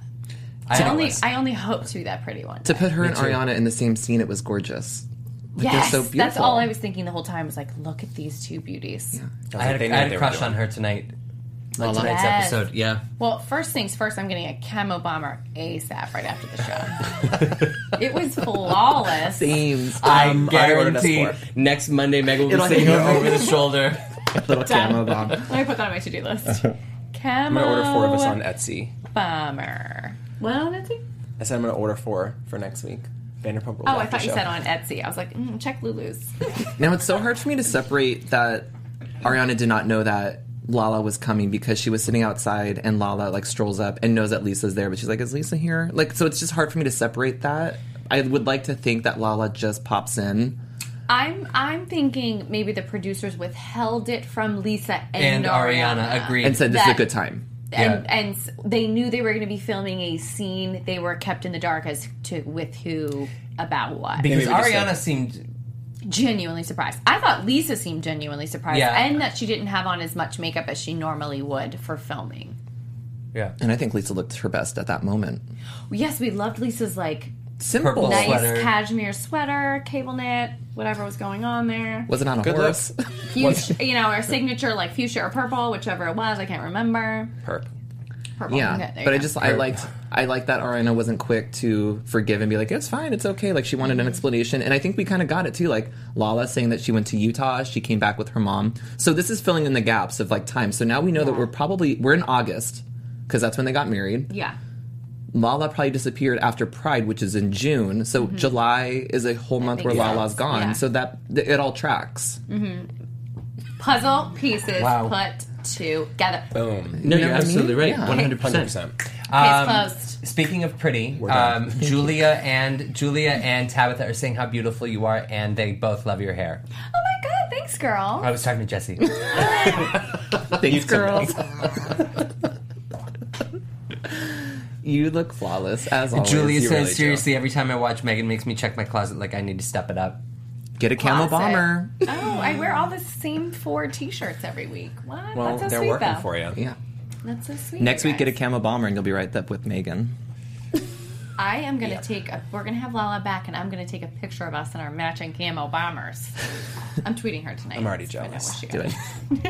I I only hope to be that pretty one. To put her and too. Ariana in the same scene, it was gorgeous. Like, Yes, they're so beautiful. that's all I was thinking the whole time. Was like, look at these two beauties. I had a crush on her tonight. Like Lala. tonight's Yes. episode, yeah. Well, first things first, I'm getting a camo bomber ASAP right after the show. It was flawless. Themes. I I ordered us guarantee four. next Monday Meg will be It'll sitting hang over the shoulder. Little camo bomb. Let me put that on my to-do list. Camo I'm going to order 4 of us on Etsy. bomber. What on Etsy? I said I'm going to order 4 for next week. Vanderpump Rules. Oh, I after thought you show. said on Etsy. I was like, check Lulu's. Now, it's so hard for me to separate that Ariana did not know that Lala was coming because she was sitting outside and Lala, like, strolls up and knows that Lisa's there, but she's like, is Lisa here? Like, so it's just hard for me to separate that. I would like to think that Lala just pops in. I'm thinking maybe the producers withheld it from Lisa And Ariana agreed. And said, this is a That- good time. And they knew they were going to be filming a scene. They were kept in the dark as to with who about what. because maybe just Ariana said- seemed... Genuinely surprised. I thought Lisa seemed genuinely surprised, Yeah. and that she didn't have on as much makeup as she normally would for filming. Yeah. And I think Lisa looked her best at that moment. Yes, we loved Lisa's like Simple. Purple nice sweater. cashmere sweater, cable knit, whatever was going on there. Was it on a Good horse? Fuchsia, our signature like fuchsia or purple, whichever it was. I can't remember. Perp. Purple. Yeah, Okay, there but you go. I liked that Ariana wasn't quick to forgive and be like, it's fine, it's okay. Like, she wanted an explanation, and I think we kind of got it too. Like, Lala saying that she went to Utah, she came back with her mom. So this is filling in the gaps of like time. So now we know that we're in August because that's when they got married. Yeah. Lala probably disappeared after Pride, which is in June. So July is a whole month where makes Lala's sense. gone. Yeah. So that it all tracks. Puzzle pieces Wow. put together. Boom. No, You know you're what I mean? absolutely right. Yeah. 100%. 100%. Case closed. Speaking of pretty, done. Julia and Tabitha are saying how beautiful you are, and they both love your hair. Oh my god, thanks, girl. I was talking to Jesse. Thanks, girls. You look flawless as always. Julia you says, really do. seriously, every time I watch Megan makes me check my closet like I need to step it up. Get a camo Closet. bomber. Oh, I wear all the same 4 t-shirts every week. What? Well, That's so they're sweet, working though. for you. Yeah. That's so sweet. Next you week, get a guys. camo bomber, and you'll be right up with Megan. I am going to we're going to have Lala back, and I'm going to take a picture of us in our matching camo bombers. I'm tweeting her tonight. I'm already so I know jealous. what she Do got.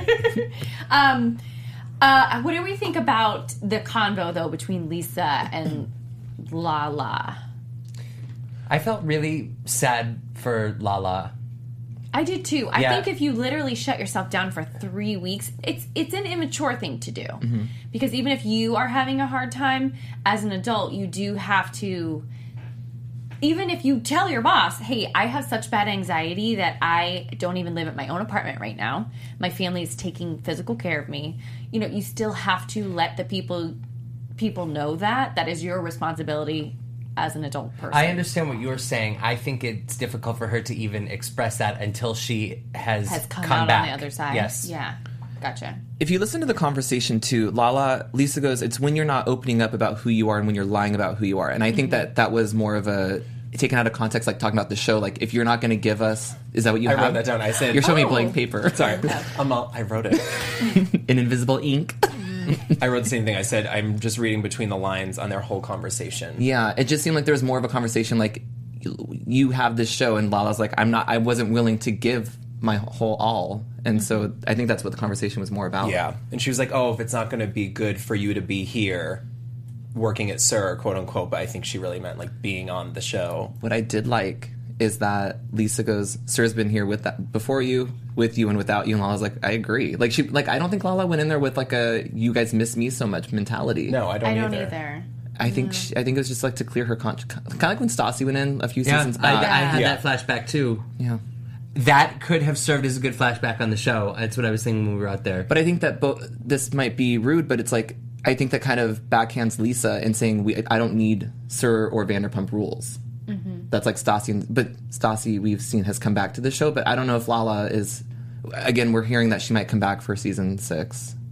it. What do we think about the convo, though, between Lisa and Lala? I felt really sad for Lala. I did too. I Yeah. think if you literally shut yourself down for 3 weeks, it's an immature thing to do. Because even if you are having a hard time as an adult, you do have to. Even if you tell your boss, "Hey, I have such bad anxiety that I don't even live at my own apartment right now. My family is taking physical care of me." You still have to let the people know that is your responsibility as an adult person. I understand what you're saying. I think it's difficult for her to even express that until she has Come come out back. on the other side. Yes. Yeah. Gotcha. If you listen to the conversation too, Lisa goes, it's when you're not opening up about who you are and when you're lying about who you are. And I think that was more of a, taken out of context, like talking about the show. Like, if you're not going to give us, is that what you I have? wrote that down. I said, You're showing me Oh. blank paper. Sorry. I wrote it. In invisible ink. I wrote the same thing. I said, I'm just reading between the lines on their whole conversation. Yeah, it just seemed like there was more of a conversation like, you have this show, and Lala's like, I wasn't willing to give my whole all. And so I think that's what the conversation was more about. Yeah. And she was like, oh, if it's not going to be good for you to be here working at SUR, quote unquote, but I think she really meant like being on the show. What I did like is that Lisa goes, SUR's been here with that before you, with you, and without you. And Lala's like, I agree. Like, I don't think Lala went in there with like a "you guys miss me so much" mentality. No, I don't I don't either. either. I think I think it was just like to clear her conscience, kind of like when Stassi went in a few Yeah, seasons I back. had Yeah. that flashback too. Yeah. That could have served as a good flashback on the show. That's what I was thinking when we were out there. But I think that this might be rude, but it's like, I think that kind of backhands Lisa in saying I don't need SUR or Vanderpump Rules. That's like Stassi, but Stassi we've seen has come back to the show, but I don't know if Lala is. Again, we're hearing that she might come back for season 6.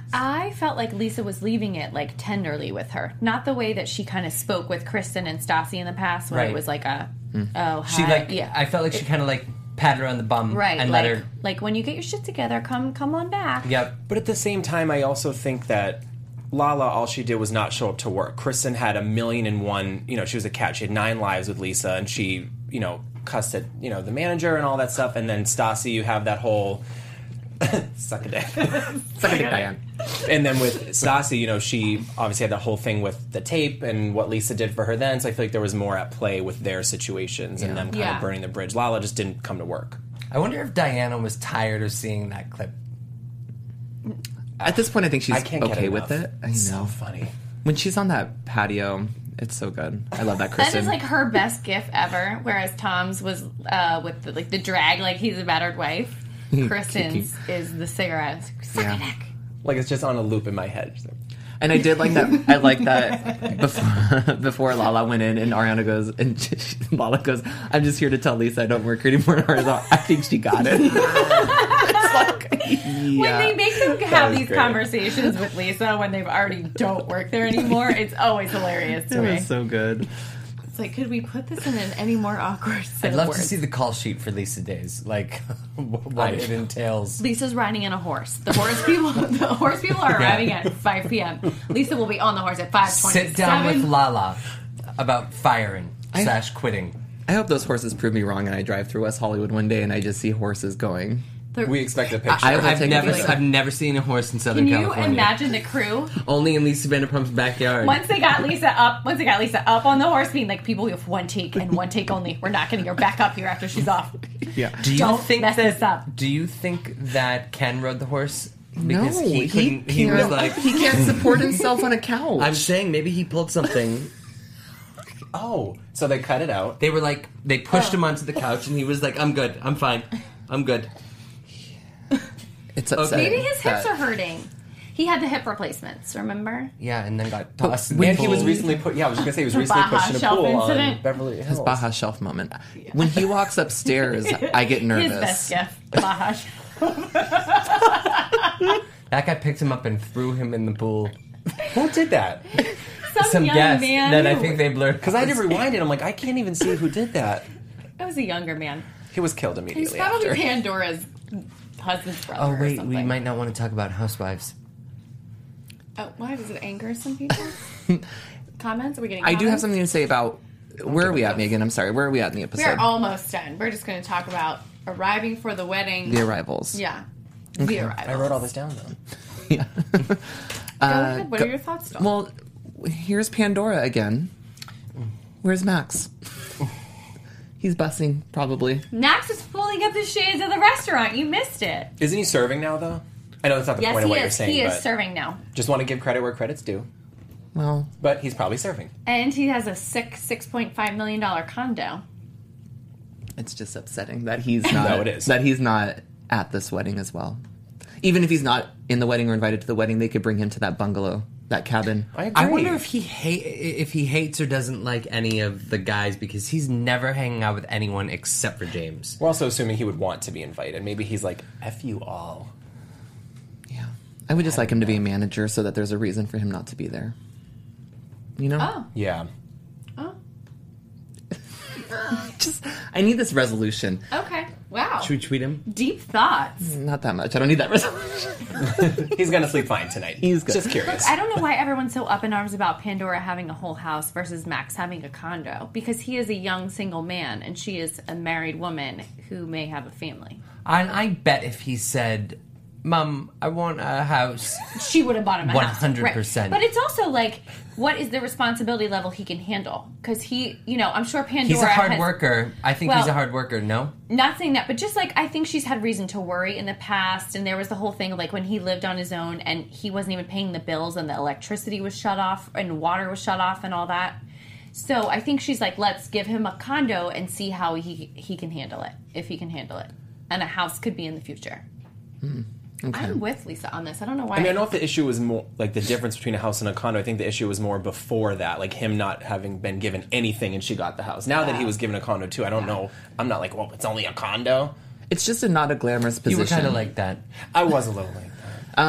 I felt like Lisa was leaving it like tenderly with her, not the way that she kind of spoke with Kristen and Stassi in the past, when Right. it was like a oh She hi. like, yeah. I felt like she kind of like patted her on the bum Right, and like, let her. like when you get your shit together, come on back. Yep. But at the same time, I also think that Lala, all she did was not show up to work. Kristen had 1,000,001, she was a cat. She had 9 lives with Lisa, and she, cussed at, the manager and all that stuff. And then Stassi, you have that whole suck a dick. Suck a dick, Diane. And then with Stassi, she obviously had that whole thing with the tape and what Lisa did for her then. So I feel like there was more at play with their situations and them kind Yeah. of burning the bridge. Lala just didn't come to work. I wonder if Diana was tired of seeing that clip. At this point, I think she's I can't get okay enough. with it. I know. So funny. When she's on that patio, it's so good. I love that That Kristen. is like her best gif ever. Whereas Tom's was with the drag, like he's a battered wife. Kristen's is the cigarette. Suck a dick. Like it's just on a loop in my head. And I did like that. I like that before Lala went in, and Ariana goes, and Lala goes, "I'm just here to tell Lisa I don't work here anymore." And Ariana's like, I think she got it. It's like, yeah. When they make them have was these great. conversations with Lisa when they already don't work there anymore, it's always hilarious to It me. was so good. It's like, could we put this in any more awkward set I'd of love words? to see the call sheet for Lisa Days, like what it entails. Lisa's riding in a horse. The horse people are arriving at 5 p.m. Lisa will be on the horse at 5:27. Sit down with Lala about firing / quitting. I hope those horses prove me wrong, and I drive through West Hollywood one day, and I just see horses going. We expect a picture. I will I've take never, a picture. I've never seen a horse in Southern Can you California. imagine the crew? Only in Lisa Vanderpump's backyard. Once they got Lisa up on the horse, being like, people, we have one take and one take only. We're not getting her back up here after she's off. Yeah. Do you Don't think mess that, this up. Do you think that Ken rode the horse? No, Because he couldn't. He can't- was like, he can't support himself on a couch. I'm saying maybe he pulled something. Oh, so they cut it out. They were like, they pushed him onto the couch, and he was like, I'm good. I'm fine. I'm good. It's upsetting. Maybe his hips that- are hurting. He had the hip replacements, remember? Yeah, and then got tossed. when And he was pulled. recently put. Yeah, I was just gonna say he was The recently Baja pushed in a Shelf pool incident. on Beverly Hills. His Baja Shelf moment. When he walks upstairs, I get nervous. His best gift. Baja. That guy picked him up and threw him in the pool. Who did that? Some young guest man. that I think they blurred. Because I had to rewind it. I'm like, I can't even see who did that. It was a younger man. He was killed He's immediately probably after. Pandora's husband's brother. Oh or wait, something. we might not want to talk about housewives. Oh, why does it anger some people? Comments? Are we getting? I do have comments? something to say about where are we at, Megan? I'm sorry. Where are we at in the episode? We're almost done. We're just going to talk about arriving for the wedding. The arrivals. Yeah, the arrival. I wrote all this down though. Yeah. Go ahead. What are your thoughts, Dawn? Well, here's Pandora again. Where's Max? He's bussing, probably. Max is pulling up the shades of the restaurant. You missed it. Isn't he serving now though? I know that's not the Yes, point of he what you're is. saying, He is but serving now, just want to give credit where credit's due. Well, But he's probably serving. and he has a $6.5 million condo. it's just upsetting that he's not. No, it is. That he's not at this wedding as well. Even if he's not in the wedding or invited to the wedding, they could bring him to that bungalow, that cabin. I agree. I wonder if he hates or doesn't like any of the guys because he's never hanging out with anyone except for James. We're also assuming he would want to be invited. Maybe he's like, F you all. Yeah. I would just like him to be a manager so that there's a reason for him not to be there. You know? Oh, Yeah. Just, I need this resolution. okay. Wow. Should we tweet him? Deep thoughts. Not that much. I don't need that resolution. He's gonna sleep fine tonight. He's good. Just curious. I don't know why everyone's so up in arms about Pandora having a whole house versus Max having a condo. Because he is a young single man and she is a married woman who may have a family. I bet if he said, "Mom, I want a house," She would have bought him a house. 100%. Right. But it's also like, what is the responsibility level he can handle? Because he, I'm sure Pandora he's a hard has, worker. I think Well- he's a hard worker. No, Not saying that, but just like I think she's had reason to worry in the past, and there was the whole thing of like when he lived on his own and he wasn't even paying the bills, and the electricity was shut off and water was shut off and all that. So I think she's like, let's give him a condo and see how he can handle it, if he can handle it, and a house could be in the future. Okay. I'm with Lisa on this. I don't know why. I mean, I know if the issue was more like the difference between a house and a condo. I think the issue was more before that, like him not having been given anything and she got the house. Now that he was given a condo too, I don't know. I'm not like, well, it's only a condo. It's just not a glamorous you position. were kind of like that. I was a little like that.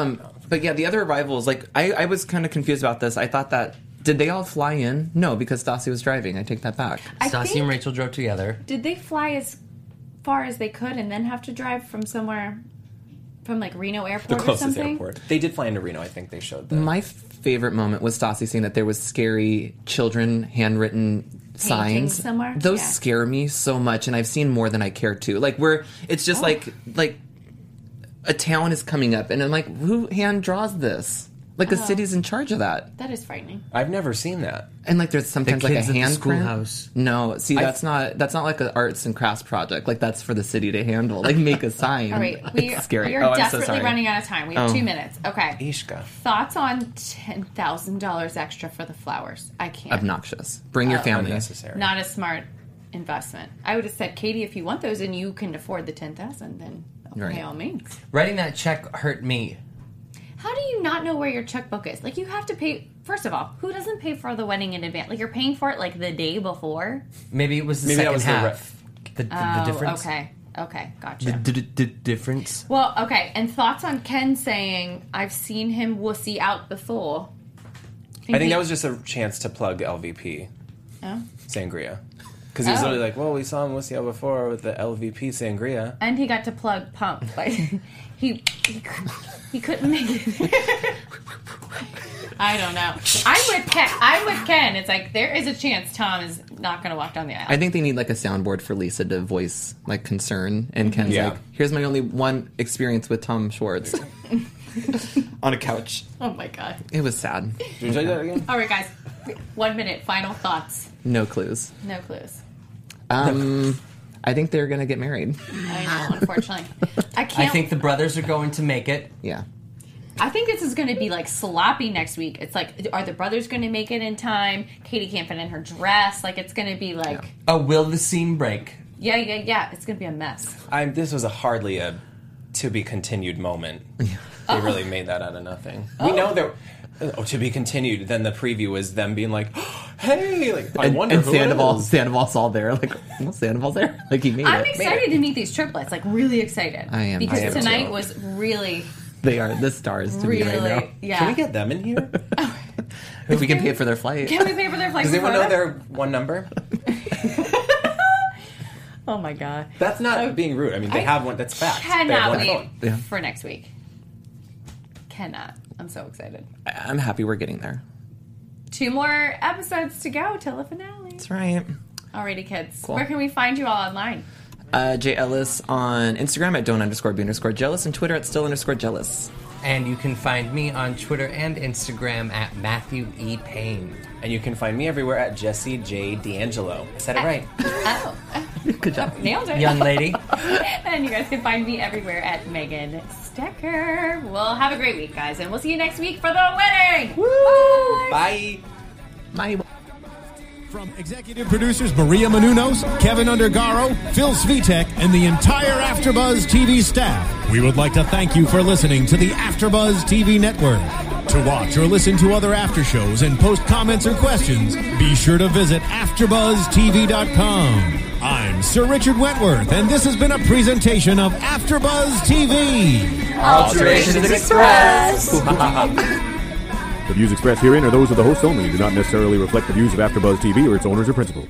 But yeah, the other arrivals, like, I was kind of confused about this. I thought that, did they all fly in? No, because Stassi was driving. I take that back. Stassi and Rachel drove together. Did they fly as far as they could and then have to drive from somewhere, from like Reno The Airport or closest something? airport. They did fly into Reno. I think they showed that. My favorite moment was Stassi saying that there was scary children handwritten signs somewhere? Those Yeah. scare me so much, and I've seen more than I care to. Like, where it's just like a town is coming up, and I'm like, who hand draws this? Like, the city's in charge of that. That is frightening. I've never seen that. And like, there's sometimes like a kids at the handprint. schoolhouse. No, see, that's not like an arts and crafts project. Like, that's for the city to handle. Like, make a sign. All right, It's scary. we're I'm so desperately sorry. running out of time. We have 2 minutes. Okay. Ishka. Thoughts on $10,000 extra for the flowers? I can't. Obnoxious. Bring your family. Unnecessary. Not a smart investment. I would have said, Katie, if you want those and you can afford the $10,000, then Right. by all means. Writing that check hurt me. How do you not know where your checkbook is? Like, you have to pay. First of all, who doesn't pay for the wedding in advance? Like, you're paying for it like the day before. Maybe it was the Maybe that second was the half. The difference. Okay, gotcha. The difference. Well, okay, and thoughts on Ken saying, I've seen him wussy out before. I think that was just a chance to plug LVP Oh. Sangria. Because he was Oh. literally like, well, we saw him with you before with the LVP Sangria. And he got to plug Pump. Like, he couldn't make it. I don't know. I'm with Ken. It's like, there is a chance Tom is not going to walk down the aisle. I think they need like a soundboard for Lisa to voice like concern, and Ken's Yeah. like, "Here's my only one experience with Tom Schwartz on a couch." Oh, my God. It was sad. Did you say that again? All right, guys. 1 minute. Final thoughts. No clues. No clues. I think they're gonna get married. I know, unfortunately. I I can't. think the brothers are going to make it. Yeah. I think this is going to be like sloppy next week. It's like, are the brothers going to make it in time? Katie can't fit in her dress. Like, it's going to be like, Oh, will the scene break? yeah. It's going to be a mess. This was hardly a to be continued moment. They really made that out of nothing. We know that. To be continued. Then the preview was them being like, "Hey, like I wonder and who Sandoval's all there. Like, well, Sandoval's there. Like, he made I'm it. excited to meet these triplets. Like, really excited. I am. Because I am tonight too. was really, They are the stars to me right now. really, yeah. Can we get them in here? If we can pay for their flight. Can we pay for their flight? Does anyone know before their one number? that? Oh my God. That's not being rude. I mean, they have one. That's fact. They have Cannot one wait phone. Yeah. for next week. Cannot. I'm so excited. I'm happy we're getting there. 2 more episodes to go till the finale. That's right. Alrighty, kids. Cool. Where can we find you all online? Jay Ellis on Instagram at don't_be_jealous and Twitter at still_jealous. And you can find me on Twitter and Instagram at Matthew E. Payne. And you can find me everywhere at Jesse J. D'Angelo. I said it right. Oh, Good job. nailed it. Young lady. And you guys can find me everywhere at Megan Stecker. Well, have a great week, guys, and we'll see you next week for the wedding. Bye. Bye. My. From executive producers Maria Menounos, Kevin Undergaro, Phil Svitek, and the entire AfterBuzz TV staff, we would like to thank you for listening to the AfterBuzz TV network. To watch or listen to other after shows and post comments or questions, be sure to visit AfterBuzzTV.com. I'm Sir Richard Wentworth, and this has been a presentation of AfterBuzz TV. Alterations Express. The views expressed herein are those of the hosts only and do not necessarily reflect the views of AfterBuzz TV or its owners or principals.